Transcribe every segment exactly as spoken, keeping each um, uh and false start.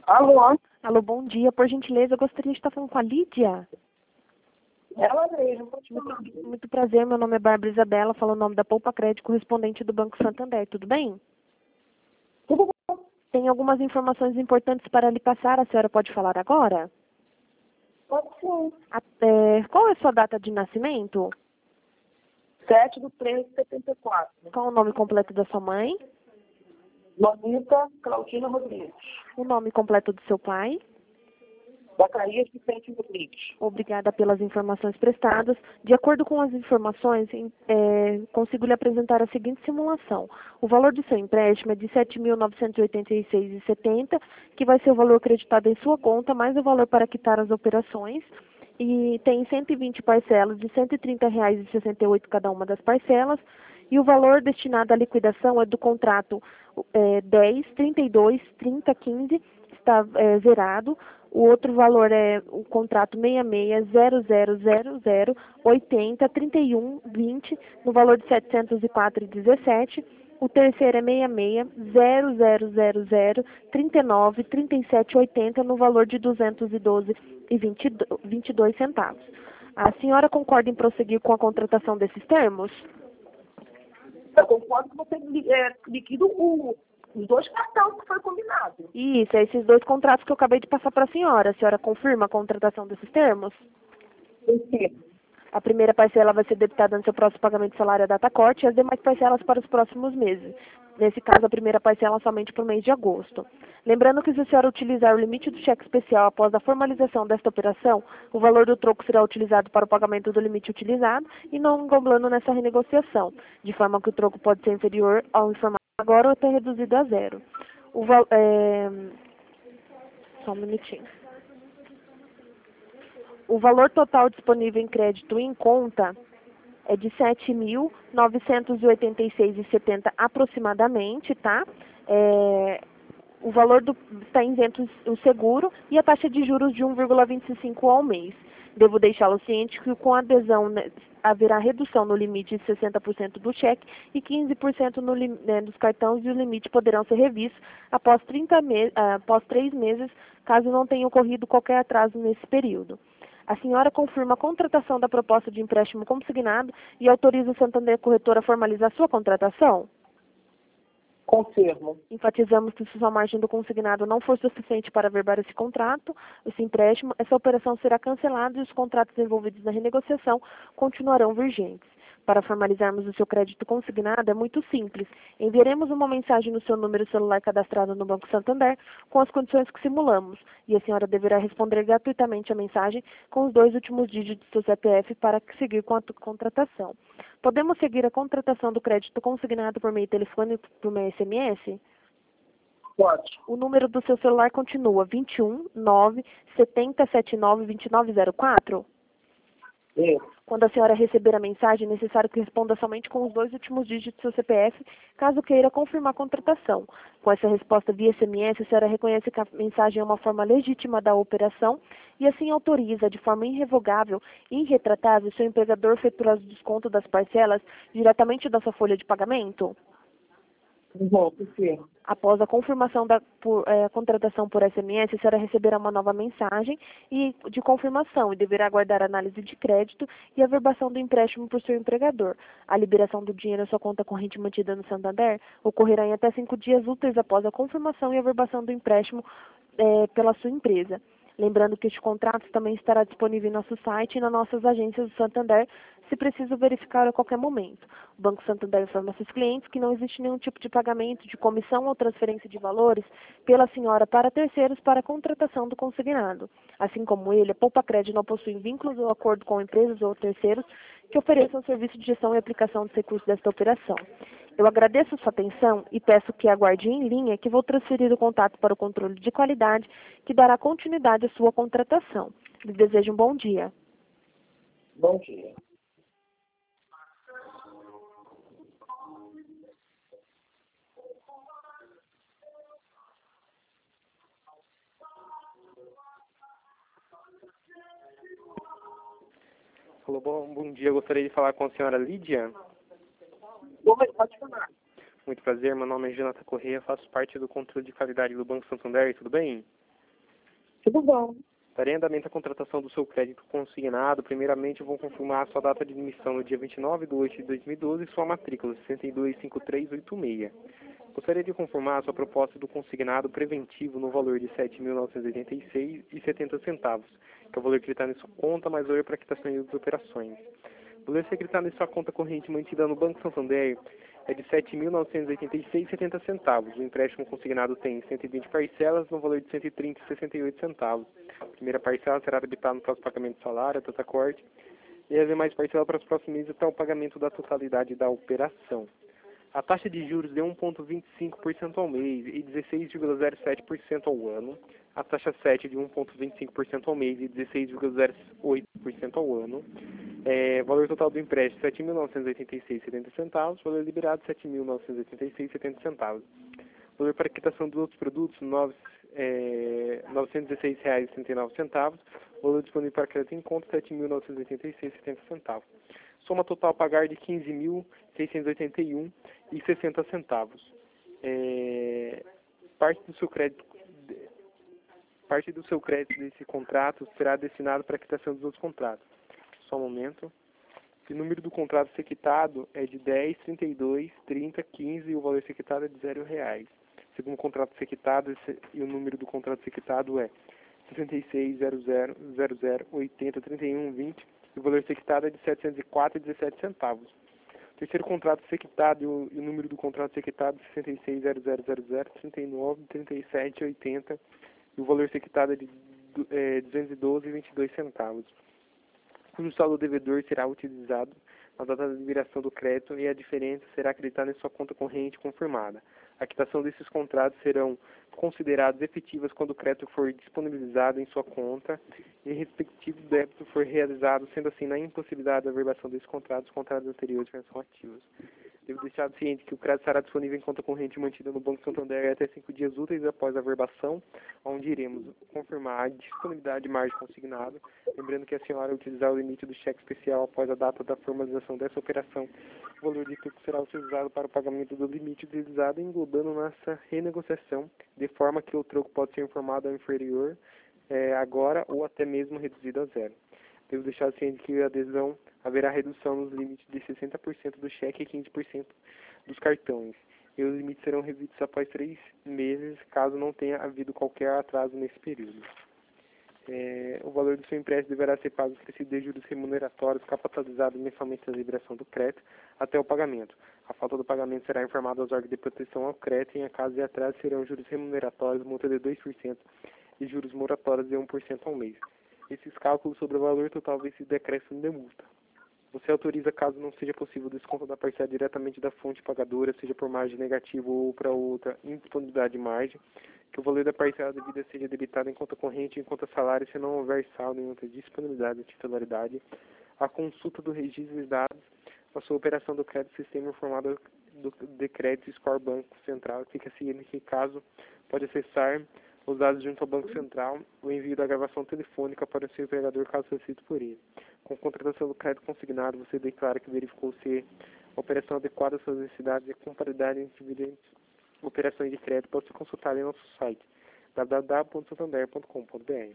Alô? Alô, bom dia. Por gentileza, eu gostaria de estar falando com a Lídia. Ela mesmo, pode Muito, falar. muito prazer, meu nome é Bárbara Isabela, falo o nome da Poupa Crédito, correspondente do Banco Santander. Tudo bem? Tudo bom? Tem algumas informações importantes para lhe passar. A senhora pode falar agora? Pode sim. A- é, qual é a sua data de nascimento? sete do três de setenta e quatro. Qual o nome completo da sua mãe? Lonita Claudina Rodrigues. O nome completo do seu pai? Zacarias Vicente Rodrigues. Obrigada pelas informações prestadas. De acordo com as informações, em- é, consigo lhe apresentar a seguinte simulação. O valor do seu empréstimo é de sete mil novecentos e oitenta e seis reais e setenta centavos, que vai ser o valor creditado em sua conta, mais o valor para quitar as operações. E tem cento e vinte parcelas de cento e trinta reais e sessenta e oito centavos cada uma das parcelas. E o valor destinado à liquidação é do contrato é, dez, trinta e dois, trinta, quinze, está é, zerado. O outro valor é o contrato seis seis zero zero zero zero oitenta trinta e um vinte no valor de setecentos e quatro reais e dezessete centavos. O terceiro é seis seis zero zero zero zero trinta e nove trinta e sete oitenta no valor de duzentos e doze reais e vinte e dois centavos. A senhora concorda em prosseguir com a contratação desses termos? Eu concordo que você é, liquida o, os dois cartões que foi combinado. Isso, é esses dois contratos que eu acabei de passar para a senhora. A senhora confirma a contratação desses termos? Sim. A primeira parcela vai ser debitada no seu próximo pagamento de salário à data corte e as demais parcelas para os próximos meses. Nesse caso, a primeira parcela somente para o mês de agosto. Lembrando que se a senhora utilizar o limite do cheque especial após a formalização desta operação, o valor do troco será utilizado para o pagamento do limite utilizado e não englobando nessa renegociação, de forma que o troco pode ser inferior ao informado agora ou até reduzido a zero. O val é... Só um minutinho. O valor total disponível em crédito em conta é de sete mil novecentos e oitenta e seis reais e setenta centavos aproximadamente, tá? É, o valor do, está isento o seguro e a taxa de juros de um vírgula vinte e cinco ao mês. Devo deixá-lo ciente que com a adesão né, haverá redução no limite de sessenta por cento do cheque e quinze por cento no, né, dos cartões e o limite poderão ser revistos após, trinta me, após três meses, caso não tenha ocorrido qualquer atraso nesse período. A senhora confirma a contratação da proposta de empréstimo consignado e autoriza o Santander Corretora a formalizar sua contratação? Confirmo. Enfatizamos que se sua margem do consignado não for suficiente para averbar esse contrato, esse empréstimo, essa operação será cancelada e os contratos envolvidos na renegociação continuarão vigentes. Para formalizarmos o seu crédito consignado é muito simples. Enviaremos uma mensagem no seu número celular cadastrado no Banco Santander com as condições que simulamos e a senhora deverá responder gratuitamente a mensagem com os dois últimos dígitos do seu C P F para seguir com a contratação. Podemos seguir a contratação do crédito consignado por meio telefônico e por meio S M S? Pode. O número do seu celular continua vinte e um, nove, setenta, setenta e nove, vinte e nove zero quatro? Isso. Quando a senhora receber a mensagem, é necessário que responda somente com os dois últimos dígitos do seu C P F, caso queira confirmar a contratação. Com essa resposta via S M S, a senhora reconhece que a mensagem é uma forma legítima da operação e assim autoriza de forma irrevogável e irretratável seu empregador efetuar o desconto das parcelas diretamente da sua folha de pagamento? Bom, confirmo. Após a confirmação da por, eh, contratação por S M S, a senhora receberá uma nova mensagem e, de confirmação e deverá aguardar a análise de crédito e a verbação do empréstimo por seu empregador. A liberação do dinheiro à sua conta corrente mantida no Santander ocorrerá em até cinco dias úteis após a confirmação e a verbação do empréstimo eh, pela sua empresa. Lembrando que este contrato também estará disponível em nosso site e nas nossas agências do Santander, se preciso verificar a qualquer momento. O Banco Santander informa seus clientes que não existe nenhum tipo de pagamento de comissão ou transferência de valores pela senhora para terceiros para a contratação do consignado. Assim como ele, a Poupa Crédito não possui vínculos ou acordo com empresas ou terceiros que ofereçam serviço de gestão e aplicação dos recursos desta operação. Eu agradeço a sua atenção e peço que aguarde em linha que vou transferir o contato para o controle de qualidade que dará continuidade à sua contratação. Lhe desejo um bom dia. Bom dia. Alô, bom, bom dia. Eu gostaria de falar com a senhora Lídia. Oi, pode falar. Muito prazer. Meu nome é Jonathan Correia. Faço parte do controle de qualidade do Banco Santander. Tudo bem? Tudo bom. Para em andamento a contratação do seu crédito consignado, primeiramente eu vou confirmar a sua data de emissão no dia vinte e nove de oito de dois mil e doze e sua matrícula sessenta e dois cinquenta e três oitenta e seis. Gostaria de confirmar a sua proposta do consignado preventivo no valor de sete mil novecentos e oitenta e seis reais e setenta centavos, que é o valor que está em sua conta, mais valor para quitação e outras operações. O valor que está em sua conta corrente mantida no Banco Santander é de sete mil novecentos e oitenta e seis reais e setenta centavos. O empréstimo consignado tem cento e vinte parcelas no valor de cento e trinta reais e sessenta e oito centavos. A primeira parcela será debitada no próximo pagamento de salário, data corte, e as demais parcelas para os próximos meses até o pagamento da totalidade da operação. A taxa de juros de um vírgula vinte e cinco por cento ao mês e dezesseis vírgula zero sete por cento ao ano. A taxa sete de um vírgula vinte e cinco por cento ao mês e dezesseis vírgula zero oito por cento ao ano. É, valor total do empréstimo sete mil novecentos e oitenta e seis reais e setenta centavos. Valor liberado sete mil novecentos e oitenta e seis reais e setenta centavos. Valor para quitação dos outros produtos nove, é, novecentos e dezesseis reais e setenta e nove centavos. Valor disponível para crédito em conta sete mil novecentos e oitenta e seis reais e setenta centavos. Soma total a pagar de quinze mil seiscentos e oitenta e um reais e sessenta centavos. É, parte do seu crédito parte do seu crédito desse contrato será destinado para a quitação dos outros contratos. Só um momento. O número do contrato a ser quitado é de dez, trinta e dois, trinta, quinze e o valor a ser quitado é de zero reais. Segundo o contrato a ser quitado, esse, e o número do contrato a ser quitado é sessenta e seis, zero zero, zero zero, oitenta, trinta e um, vinte e o valor a ser quitado é de setecentos e quatro reais e dezessete centavos. O terceiro contrato a ser quitado e o, e o número do contrato a ser quitado é sessenta e seis, zero zero, zero zero, trinta e nove, trinta e sete, oitenta e o valor a ser quitado é de é, duzentos e doze reais e vinte e dois centavos. Cujo saldo devedor será utilizado na data da liberação do crédito e a diferença será acreditada em sua conta corrente confirmada. A quitação desses contratos serão considerados efetivas quando o crédito for disponibilizado em sua conta e respectivo débito for realizado, sendo assim, na impossibilidade da averbação desses contratos, os contratos anteriores são ativos. Devo deixar ciente que o crédito estará disponível em conta corrente mantida no Banco Santander até cinco dias úteis após a averbação, onde iremos confirmar a disponibilidade de margem consignada. Lembrando que a senhora utilizar o limite do cheque especial após a data da formalização dessa operação, o valor de tudo será utilizado para o pagamento do limite utilizado, englobando nessa renegociação, de forma que o troco pode ser informado ao inferior é, agora ou até mesmo reduzido a zero. Devo deixar ciente que a adesão haverá redução nos limites de sessenta por cento do cheque e quinze por cento dos cartões. E os limites serão revistos após três meses, caso não tenha havido qualquer atraso nesse período. É, o valor do seu empréstimo deverá ser pago acrescido de juros remuneratórios capitalizados mensalmente na liberação do crédito até o pagamento. A falta do pagamento será informada aos órgãos de proteção ao crédito e, em caso de atraso, serão juros remuneratórios, multa de dois por cento e juros moratórios de um por cento ao mês. Esses cálculos sobre o valor total desse decréscimo de multa. Você autoriza, caso não seja possível, o desconto da parcela diretamente da fonte pagadora, seja por margem negativa ou para outra indisponibilidade de margem, que o valor da parcela devida seja debitado em conta corrente e em conta salário, se não houver saldo em outra disponibilidade de titularidade, a consulta do registro de dados na sua operação do crédito sistema informado do, de crédito Score Banco Central, fica ciente que, caso pode acessar os dados junto ao Banco Central, o envio da gravação telefônica para o seu empregador, caso solicite por ele. Com a contratação do crédito consignado, você declara que verificou se a operação adequada às suas necessidades e a comparidade entre diferentes operações de crédito pode ser consultada em nosso site, w w w ponto santander ponto com ponto b r.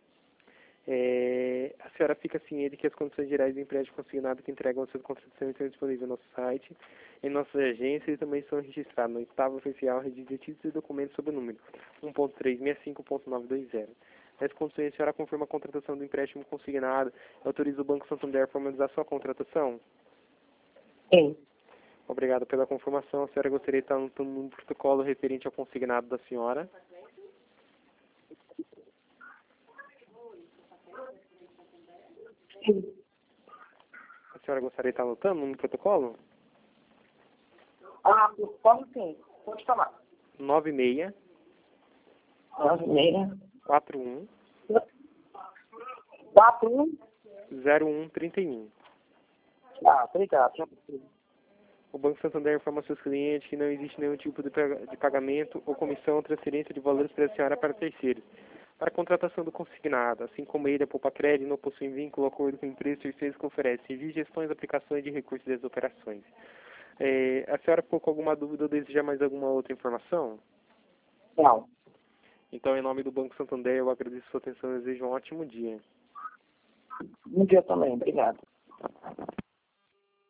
É, a senhora fica ciente que as condições gerais do empréstimo consignado que entregam a sua contratação estão disponíveis no nosso site, em nossas agências e também são registrados no estado oficial, registro de títulos e documentos sob o número um ponto trezentos e sessenta e cinco ponto novecentos e vinte. Nessas condições, a senhora confirma a contratação do empréstimo consignado e autoriza o Banco Santander a formalizar sua contratação? Sim. Obrigado pela confirmação. A senhora gostaria de estar anotando um protocolo referente ao consignado da senhora? Sim. A senhora gostaria de estar anotando um protocolo? Ah, pode sim. Pode falar. nove seis nove seis quatro um quatro um. zero um três um. Ah, obrigado. Já percebi. O Banco Santander informa aos seus clientes que não existe nenhum tipo de de pagamento ou comissão ou transferência de valores para a senhora para terceiros. Para a contratação do consignado, assim como ele, a Poupa Crédito não possui vínculo, acordo com empresas terceiras que oferecem serviços, gestões, aplicações de recursos das operações. É, a senhora ficou com alguma dúvida ou deseja mais alguma outra informação? Não. Então, em nome do Banco Santander, eu agradeço a sua atenção e desejo um ótimo dia. Um dia também, obrigado.